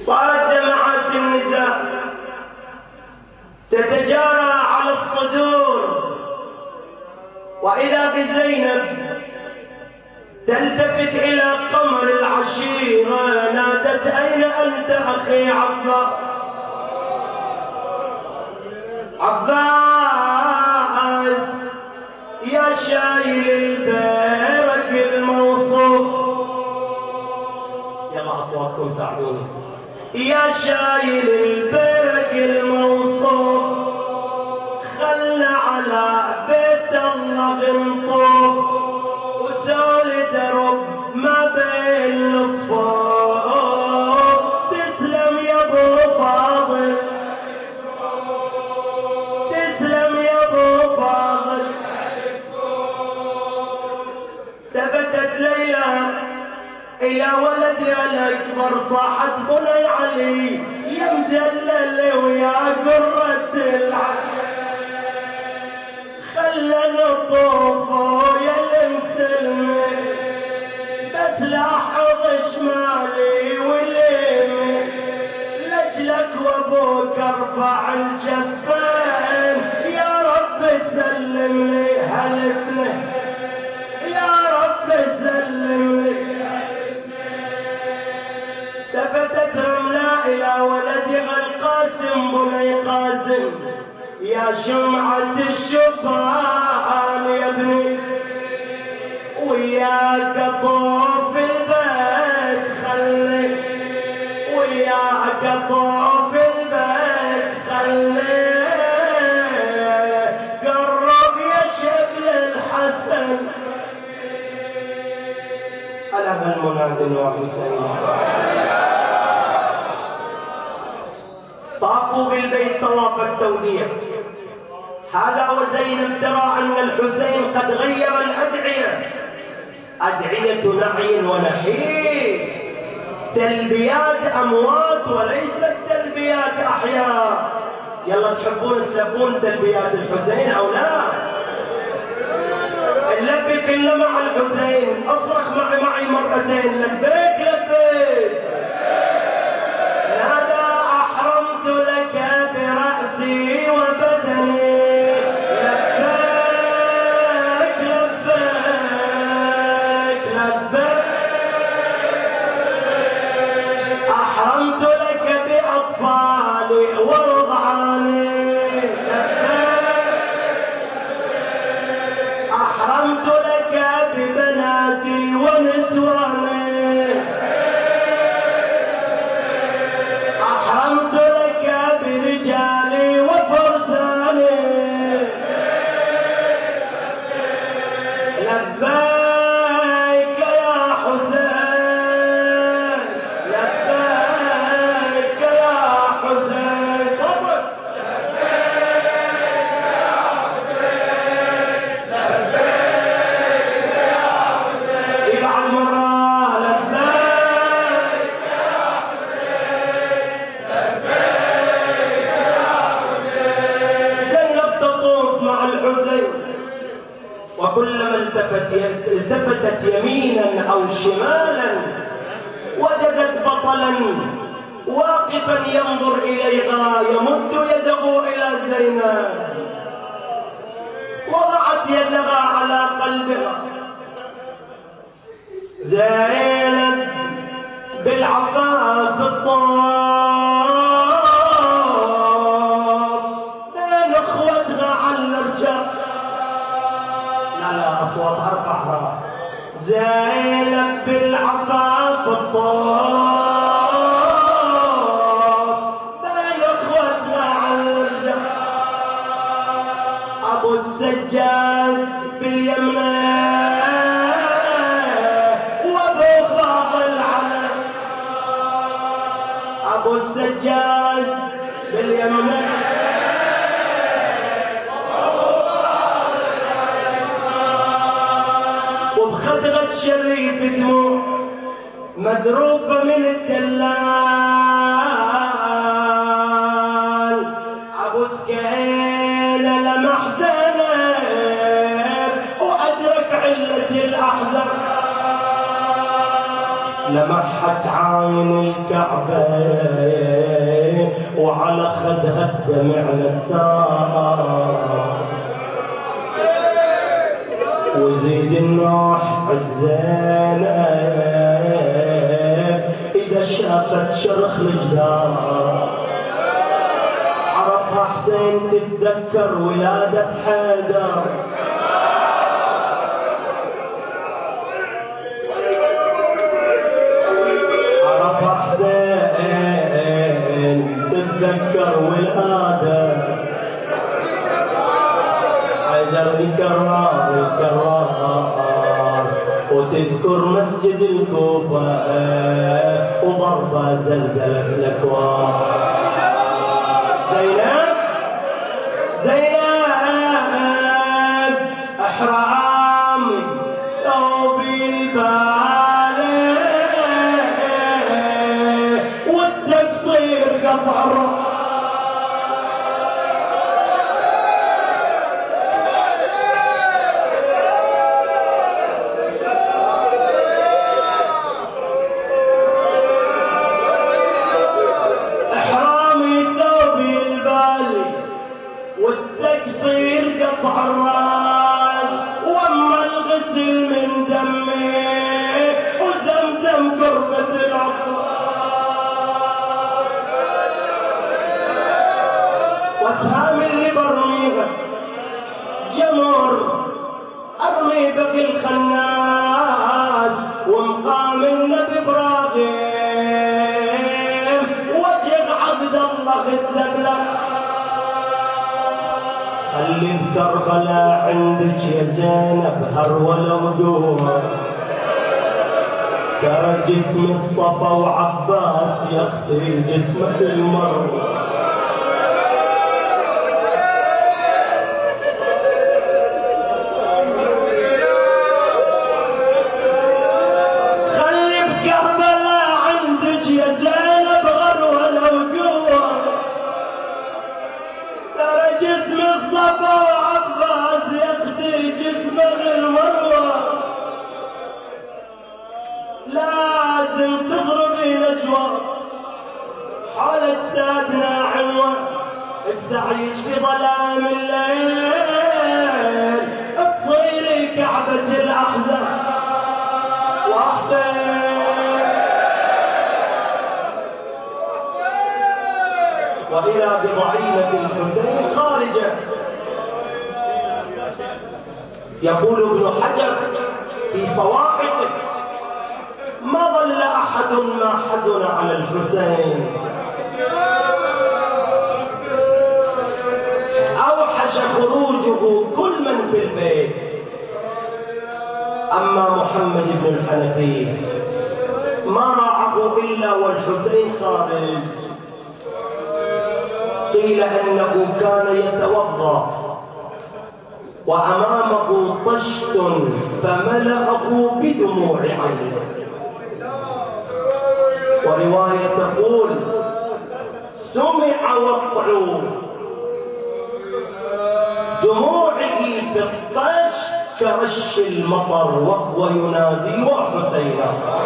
صارت دمعات النزاع تتجارى على الصدور، وإذا بزينب تلتفت إلى قمر العشيرة نادت: أين أنت أخي عباس؟ عباس يا شايل البرك الموصوف، يلا أصواتكم ساعدوني، يا شايل البرك الموصوف، خلى على بيت الله غنطوف، وسول درب ما بين الصفوف. تسلم يا ابو فاضل، تسلم يا ابو فاضل. تفتت ليلى إلى ولدها الأكبر صاحت: بني علي يا مدلل ويا قرة العين، خلنا نطوفوا يا المسلمين، بس لاحظ شمالي واليمين، لجلك وابوك ارفع الجفين، يا رب سلم لي هالاثنين، يا رب سلم لي. التفتت رملة إلى ولدها القاسم: بني قاسم يا شمعة الشفعان يا ابني، وياك طوف البيت خلي، وياك طوف البيت خلي، قرب يا شكل الحسن. ألم المنادي وحسين طافوا بالبيت طواف التوديع. هذا وزينب ترى أن الحسين قد غير الأدعية، أدعية نعي ونحيب، تلبيات أموات وليست تلبيات أحياء. يلا تحبون تلبون تلبيات الحسين أو لا؟ نلبي كلنا مع الحسين. أصرخ معي مرتين: لبيك لبيك. هذا أحرمت لك برأسي وبدني، لبيك لبيك لبيك. أحرمت لك بأطفالي ورضعاني، لبيك. أحرمت لك ببناتي ونسواني، أحرمت لك برجالي وفرساني، لبيك يا حسين، لبيك يا حسين. صدق. لبيك يا حسين، لبيك يا حسين. يبعد مرة: لبيك يا حسين، لبيك يا حسين. زينب تطوف مع الحسين، وكلما التفتت يمينا أو شمالا وجدت بطلا واقفا ينظر إليها يمد يده إلى زينب. وضعت يدها على قلبها. زينب بالعفاف الطاف بين اخوتها على الرجال. لا أصواتها ارفعها. زينب بالعفاف الطاف بين اخوتها على الرجال. ابو السجاد باليمنى وابو فاضل على، ابو السجاد باليمنى وبخدغة شريف دموع مذروفة من الدلال. ابو سكينة لمح زينب وادرك علة الاحزان، لمحت عين الكعب الكعبة وعلى خدها الدمع نثار، وزيد النوح زينب إذا شافت شرخ الجدار عرفها حسين تتذكر ولادة حيدر. عرفها حسين تتذكر ولادة حيدر الكرار وتذكر مسجد الكوفة وضربة زلزلت الأكوان. زينب زينب أحرامي ثوبي البالي والتقصير قطع الرأس. قطع الراس واما الغسل من دمي وزمزم قربة العطار واسهام اللي برميها جمر ارمي بقي الخناس ومقام النبي ابراهيم وجه عبد الله غدلك. خلي بكربلاء عندك يا زينب هرولة وقوة، ترى جسم الصفا وعباس يا اختي جسمك المروة. خلي بكربلاء عندك يا زينب هرولة وقوة، ترى جسم الصفا وعباس يخدي جسمه المروة. لازم تضربي نجوى حالك سادنا عنوة بسعيك في ظلام الليل تصيري كعبة الأحزان وأحسن. وإلى بضعينة الحسين خارجة. يقول ابن حجر في صواعقه ما ظل أحد ما حزن على الحسين أوحش خروجه كل من في البيت. أما محمد بن الحنفية ما راعه إلا والحسين خارج. قيل أنه كان يتوضأ وأمامه طشت فملأه بدموع عينه. ورواية تقول سمع وقع دموعه في الطشت كرش المطر وهو ينادي وحسينا.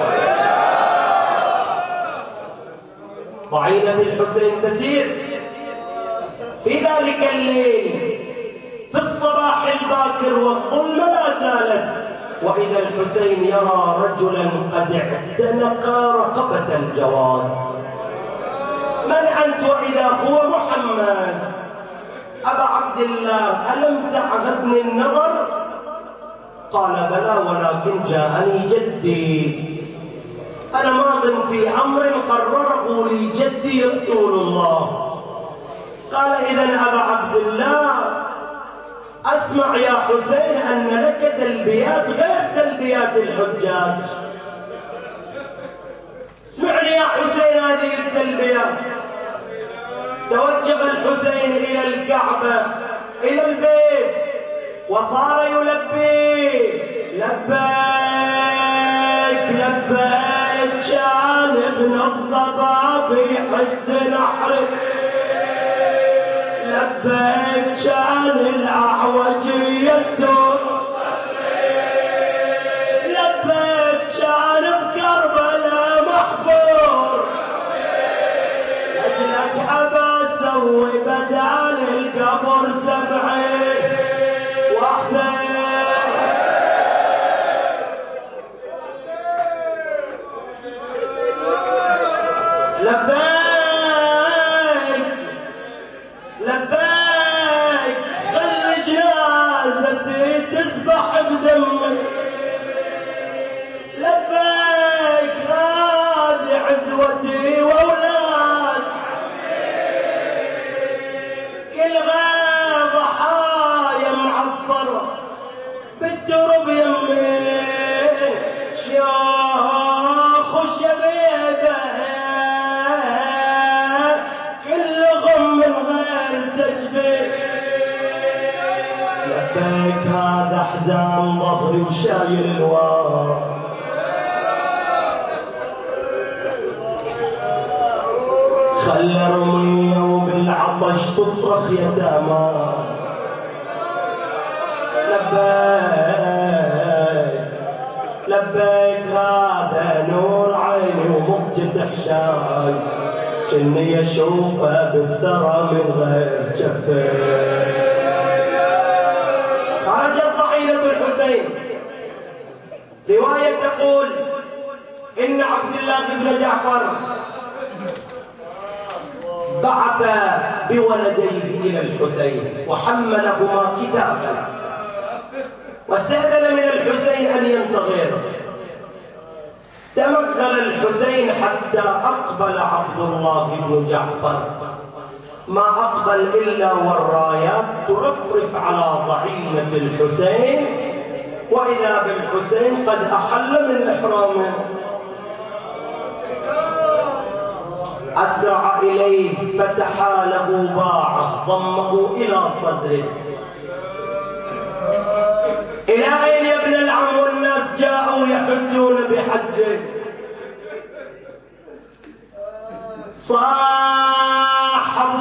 ضعينة الحسين تسير في ذلك الليل في الصباح الباكر والظلمة لا زالت، وإذا الحسين يرى رجلا قد اعتنق رقبة الجواد. من أنت؟ وإذا هو محمد. أبا عبد الله ألم تعهدني النظر؟ قال بلى ولكن جاءني جدي، أنا ماض في أمر قرره لي جدي رسول الله. قال إذا أبا عبد الله أسمع يا حسين أن لك تلبيات غير تلبيات الحجاج. اسمعني يا حسين هذه التلبيات. توجه الحسين إلى الكعبة إلى البيت وصار يلبي لبيك لبيك. كان ابن الضباب يحس نحرك لبيك. كان الأعوج يدوس لبيك. كان بكربلاء محفور لبيك لبيك خلي جنازتي تسبح بدمك، لبيك هذه عزوتي واولاد كل غيظ ضحايا معفرة بالترب يمي شيوخ وشبيبه كلهم من غير تجفيف. لبيك هذا حزام ظهري وشايل الوار، خلى رمية وبالعطش تصرخ يتامى. لبيك لبيك هذا نور عيني ومضجة حشاي كني اشوفه بالثرى من غير جفين. خرجت ضحية الحسين. رواية تقول إن عبد الله بن جعفر بعث بولديه إلى الحسين وحملهما كتابا واستأذن من الحسين أن ينتظر. تمثل الحسين حتى أقبل عبد الله بن جعفر، ما أقبل إلا والرايات ترفرف على ضعينة الحسين، وإذا بالحسين قد أحل من إحرامه. أسرع إليه فتح له باعه ضمه إلى صدره. إلى أين يا ابن العم والناس جاءوا يحجون بحجه؟ صاح أبو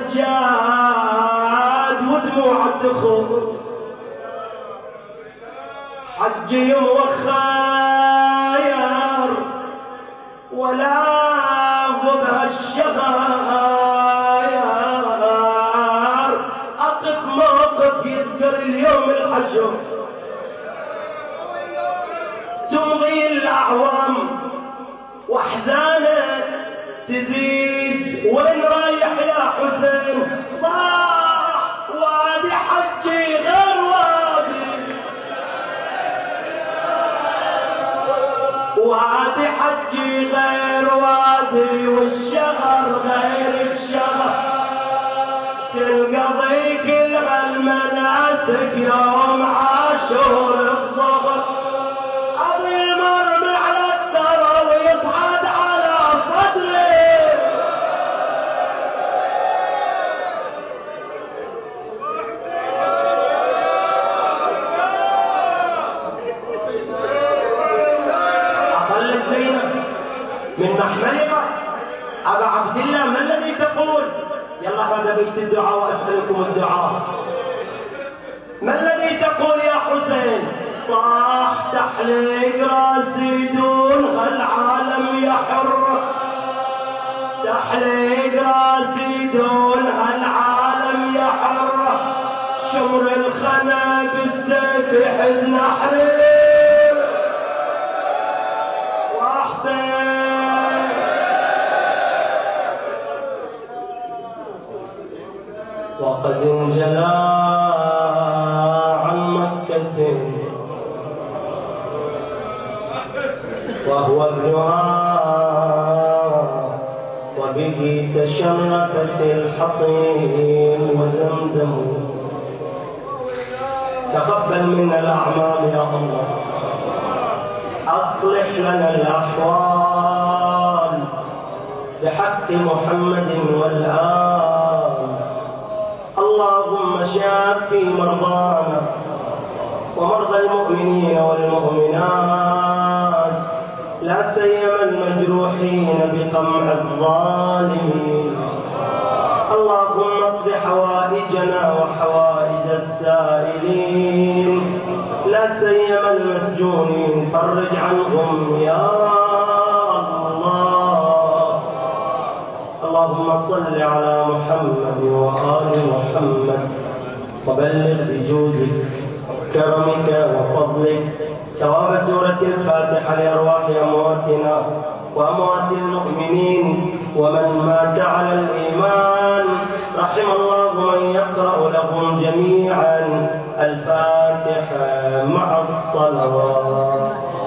السجاد ودموع الدخول حجي وخاير ولا هو بهالشغاير أقف موقف يذكر اليوم الحشر. تمضي الأعوام وأحزانه تزيد، وين رايح يا حسين؟ صاح وادي حجي غير وادي، وادي حجي غير وادي، والشهر غير الشهر. تنقضي كل هالمناسك يوم عاشور الظهر، أبي المرمي على الثرى ويصعد على صدري. أقل الزينب من محملها أبا عبد الله ما الذي تقول؟ يلا هذا بيت الدعاء وأسألكم الدعاء. ما الذي تقول يا حسين؟ صاح تحليق راسي دون هالعالم يحر، تحليق راسي دون هالعالم يحر، شمر الخنا بالسيف حزن حرير وحسين. وقد انجلى عن مكة وهو ابنها، وبه تشرفت الحطيم وزمزم. تقبل منا الأعمال يا الله، أصلح لنا الأحوال بحق محمد والآل. اللهم شافي مرضانا ومرضى المؤمنين والمؤمنات، لا سيما المجروحين بقمع الظالمين. اللهم اقض حوائجنا وحوائج السائلين، لا سيما المسجونين، فرج عنهم يا الله. اللهم صل على محمد وآل محمد، وبلغ بجودك وكرمك وفضلك ثواب سورة الفاتحة لأرواح أمواتنا وأموات المؤمنين ومن مات على الإيمان رحم الله من يقرأ لهم جميعا الفاتحة مع الصلوات.